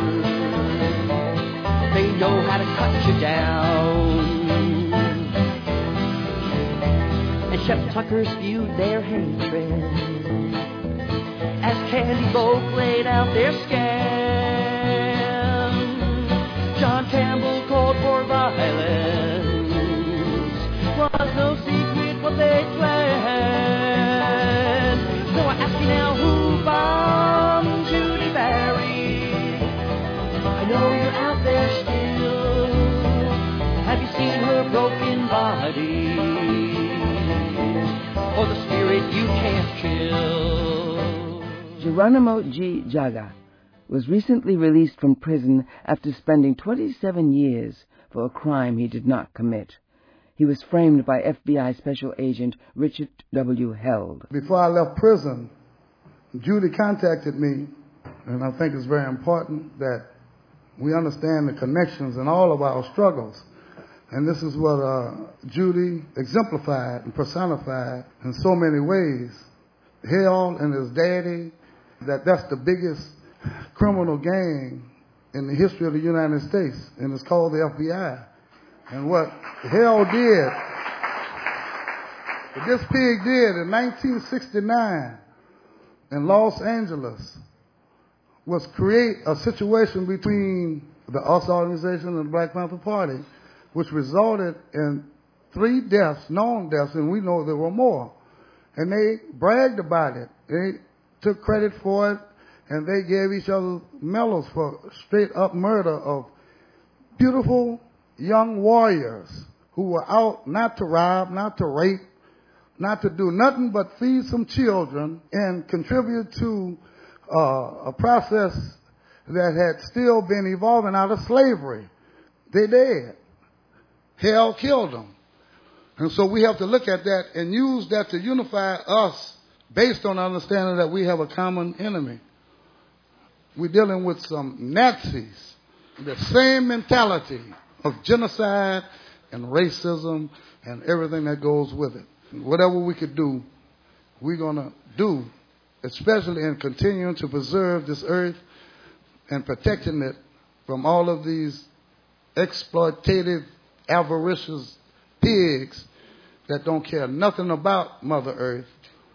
Speaker 10: They know how to cut you down. And Shep Tuckers viewed their hatred as Candy Boat laid out their scam. John Campbell called for violence. Was no secret what they planned. So I ask you now, who bombed Judy Barry? I know you're out there still. Have you seen her broken body? Or the spirit you can't kill?
Speaker 7: Geronimo G. Jaga was recently released from prison after spending 27 years for a crime he did not commit. He was framed by FBI Special Agent Richard W. Held.
Speaker 16: Before I left prison, Judy contacted me, and I think it's very important that we understand the connections in all of our struggles. And this is what Judy exemplified and personified in so many ways. Held and his daddy, that's the biggest criminal gang in the history of the United States, and it's called the FBI. And what Held did, what this pig did in 1969 in Los Angeles was create a situation between the US organization and the Black Panther Party, which resulted in 3 deaths, known deaths, and we know there were more. And they bragged about it. They took credit for it, and they gave each other medals for straight-up murder of beautiful young warriors who were out not to rob, not to rape, not to do nothing but feed some children and contribute to a process that had still been evolving out of slavery. They did. Hell killed them. And so we have to look at that and use that to unify us based on understanding that we have a common enemy. We're dealing with some Nazis, the same mentality of genocide and racism and everything that goes with it. Whatever we could do, we're going to do, especially in continuing to preserve this earth and protecting it from all of these exploitative, avaricious pigs that don't care nothing about Mother Earth.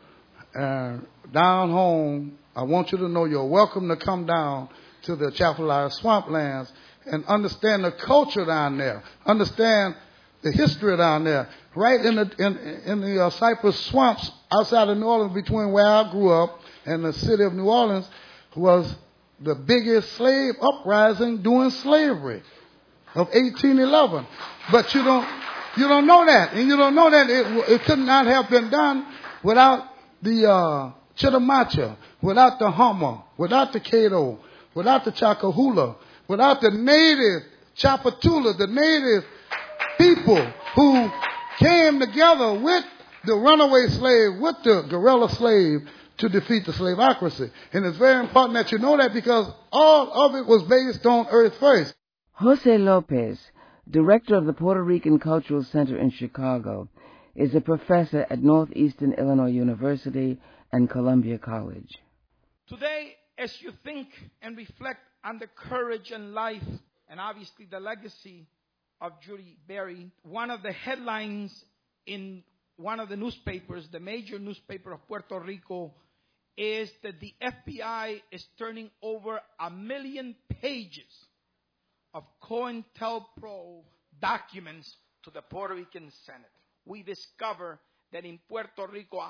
Speaker 16: Down home, I want you to know you're welcome to come down to the Chapelized Swamplands and understand the culture down there, understand the history down there. Right in the Cypress Swamps outside of New Orleans, between where I grew up and the city of New Orleans, was the biggest slave uprising during slavery of 1811. But you don't know that, and you don't know that it could not have been done without the Chittimacha, without the Hummer, without the Caddo, without the Chacahula, without the native Chapatula, the native people who came together with the runaway slave, with the guerrilla slave to defeat the slaveocracy. And it's very important that you know that because all of it was based on Earth First.
Speaker 7: Jose Lopez, director of the Puerto Rican Cultural Center in Chicago, is a professor at Northeastern Illinois University and Columbia College.
Speaker 17: Today, as you think and reflect on the courage and life and obviously the legacy of Judy Barry, one of the headlines in one of the newspapers, the major newspaper of Puerto Rico, is that the FBI is turning over 1 million pages of COINTELPRO documents to the Puerto Rican Senate. We discover that in Puerto Rico,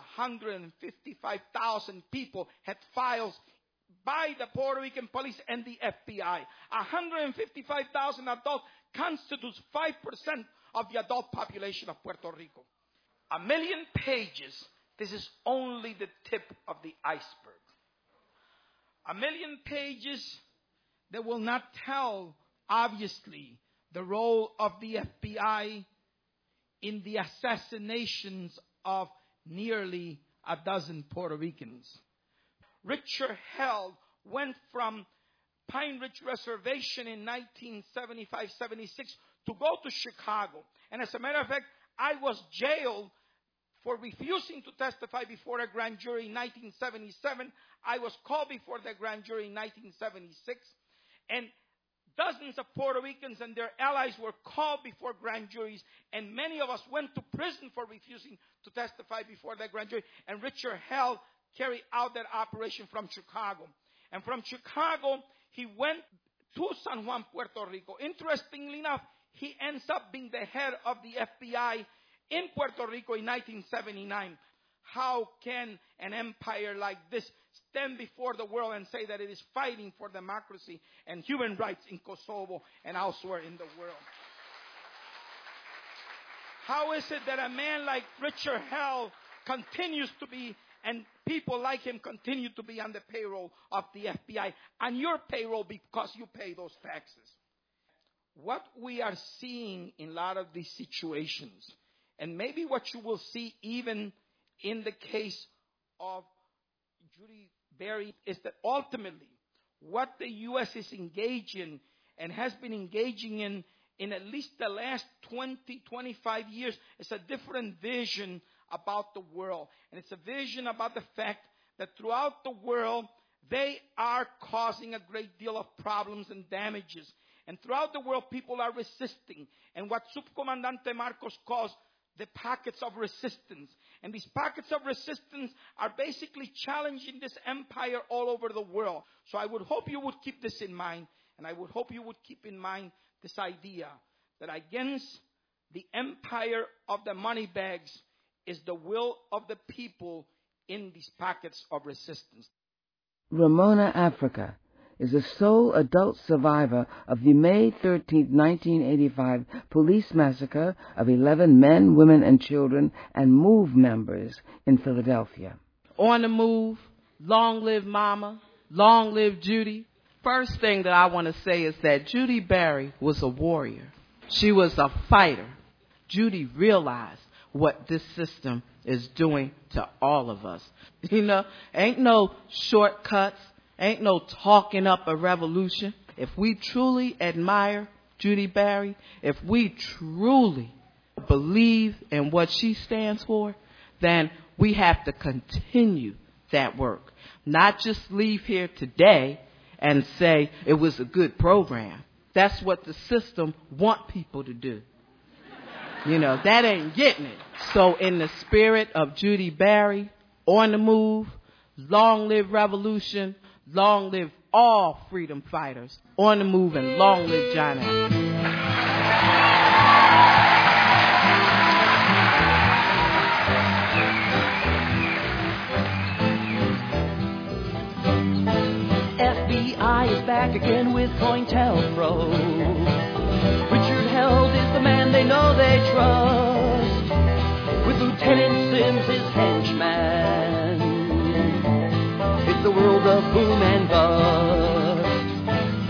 Speaker 17: 155,000 people had files by the Puerto Rican police and the FBI. 155,000 adults constitutes 5% of the adult population of Puerto Rico. 1 million pages, this is only the tip of the iceberg. 1 million pages that will not tell, obviously, the role of the FBI in the assassinations of nearly 12 Puerto Ricans. Richard Held went from Pine Ridge Reservation in 1975-76 to go to Chicago. And as a matter of fact, I was jailed for refusing to testify before a grand jury in 1977. I was called before the grand jury in 1976. And Dozens of Puerto Ricans and their allies were called before grand juries, and many of us went to prison for refusing to testify before that grand jury. And Richard Hell carried out that operation from Chicago. And from Chicago, he went to San Juan, Puerto Rico. Interestingly enough, he ends up being the head of the FBI in Puerto Rico in 1979. How can an empire like this stand before the world and say that it is fighting for democracy and human rights in Kosovo and elsewhere in the world? How is it that a man like Richard Hell continues to be, and people like him continue to be on the payroll of the FBI, on your payroll because you pay those taxes? What we are seeing in a lot of these situations, and maybe what you will see even in the case of Judy Berry, is that ultimately what the U.S. is engaging and has been engaging in at least the last 20, 25 years is a different vision about the world. And it's a vision about the fact that throughout the world, they are causing a great deal of problems and damages. And throughout the world, people are resisting. And what Subcomandante Marcos calls the pockets of resistance. And these pockets of resistance are basically challenging this empire all over the world. So I would hope you would keep this in mind. And I would hope you would keep in mind this idea that against the empire of the money bags is the will of the people in these pockets of resistance.
Speaker 7: Ramona Africa is the sole adult survivor of the May 13, 1985 police massacre of 11 men, women, and children and MOVE members in Philadelphia.
Speaker 18: On the move, long live Mama, long live Judy. First thing that I want to say is that Judy Berry was a warrior. She was a fighter. Judy realized what this system is doing to all of us. You know, ain't no shortcuts. Ain't no talking up a revolution. If we truly admire Judy Berry, if we truly believe in what she stands for, then we have to continue that work. Not just leave here today and say it was a good program. That's what the system want people to do. You know, that ain't getting it. So in the spirit of Judy Berry, on the move, long live revolution, long live all freedom fighters. On the move, and long live John Adams.
Speaker 19: FBI is back again with COINTELPRO. Richard Held is the man they know they trust, with Lieutenant Sims his henchman. It's the world of boom and bust,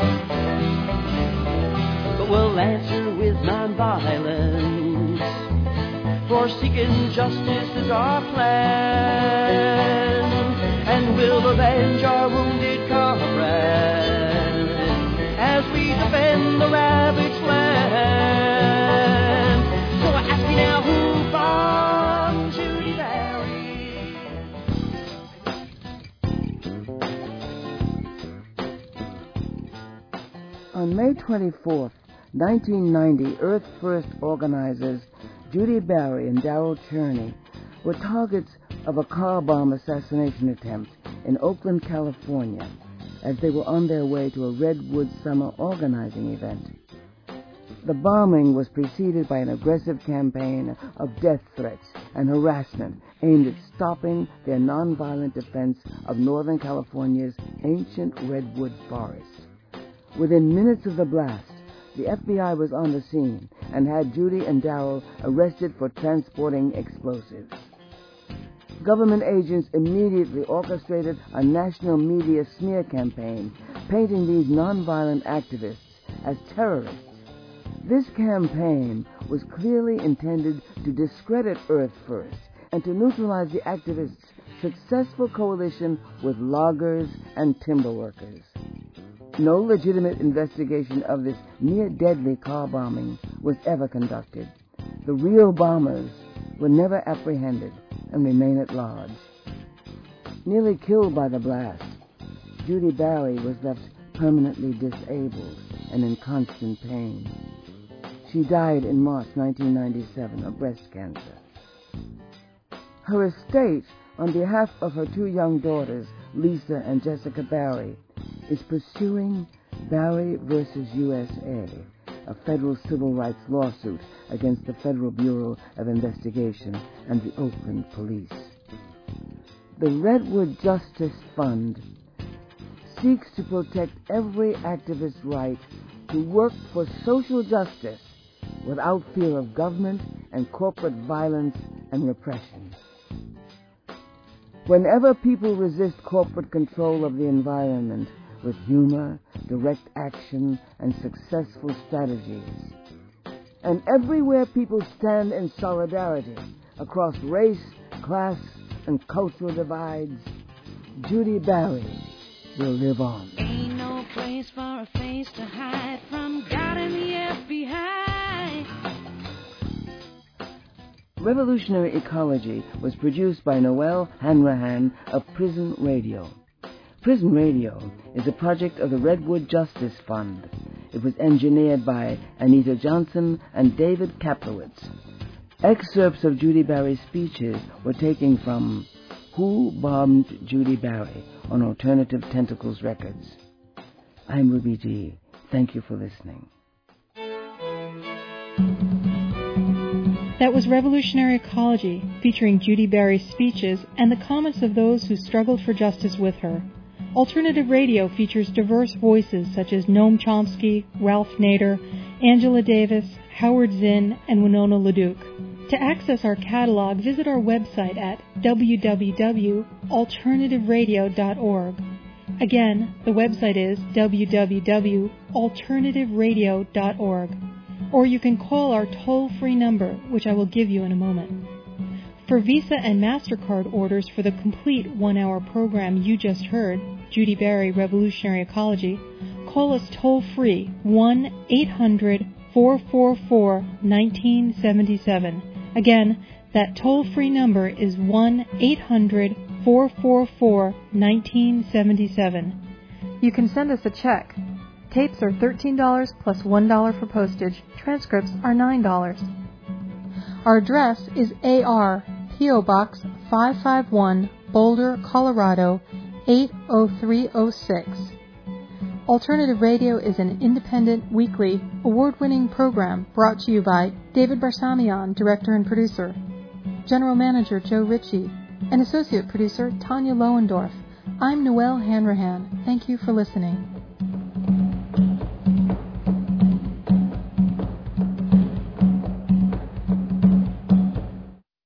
Speaker 19: but we'll answer with nonviolence, for seeking justice is our plan, and we'll avenge our wounded comrades as we defend the ravaged land. So I ask you now, who bombed Judy Berry?
Speaker 7: On May 24th, 1990, Earth First organizers Judy Berry and Darrell Cherney were targets of a car bomb assassination attempt in Oakland, California, as they were on their way to a Redwood summer organizing event. The bombing was preceded by an aggressive campaign of death threats and harassment aimed at stopping their nonviolent defense of Northern California's ancient redwood forest. Within minutes of the blast, the FBI was on the scene and had Judy and Darrell arrested for transporting explosives. Government agents immediately orchestrated a national media smear campaign, painting these nonviolent activists as terrorists. This campaign was clearly intended to discredit Earth First and to neutralize the activists' successful coalition with loggers and timber workers. No legitimate investigation of this near-deadly car bombing was ever conducted. The real bombers were never apprehended and remain at large. Nearly killed by the blast, Judy Berry was left permanently disabled and in constant pain. She died in March 1997 of breast cancer. Her estate, on behalf of her two young daughters, Lisa and Jessica Barry, is pursuing Barry versus USA, a federal civil rights lawsuit against the Federal Bureau of Investigation and the Oakland Police. The Redwood Justice Fund seeks to protect every activist's right to work for social justice without fear of government and corporate violence and repression. Whenever people resist corporate control of the environment with humor, direct action, and successful strategies, and everywhere people stand in solidarity across race, class, and cultural divides, Judy Barry will live on.
Speaker 8: Ain't no place for a face to hide from God and the FBI.
Speaker 7: Revolutionary Ecology was produced by Noel Hanrahan of Prison Radio. Prison Radio is a project of the Redwood Justice Fund. It was engineered by Anita Johnson and David Kaplowitz. Excerpts of Judy Barry's speeches were taken from Who Bombed Judy Barry on Alternative Tentacles Records. I'm Ruby G. Thank you for listening.
Speaker 15: That was Revolutionary Ecology, featuring Judy Barry's speeches and the comments of those who struggled for justice with her. Alternative Radio features diverse voices such as Noam Chomsky, Ralph Nader, Angela Davis, Howard Zinn, and Winona LaDuke. To access our catalog, visit our website at www.alternativeradio.org. Again, the website is www.alternativeradio.org. Or you can call our toll-free number, which I will give you in a moment. For Visa and MasterCard orders for the complete one-hour program you just heard, Judy Barry, Revolutionary Ecology, call us toll-free 1-800-444-1977. Again, that toll-free number is 1-800-444-1977. You can send us a check. Tapes are $13 plus $1 for postage. Transcripts are $9. Our address is AR, P.O. Box 551, Boulder, Colorado 80306. Alternative Radio is an independent, weekly, award-winning program brought to you by David Barsamian, director and producer, General Manager Joe Ritchie, and Associate Producer Tanya Lohendorf. I'm Noel Hanrahan. Thank you for listening.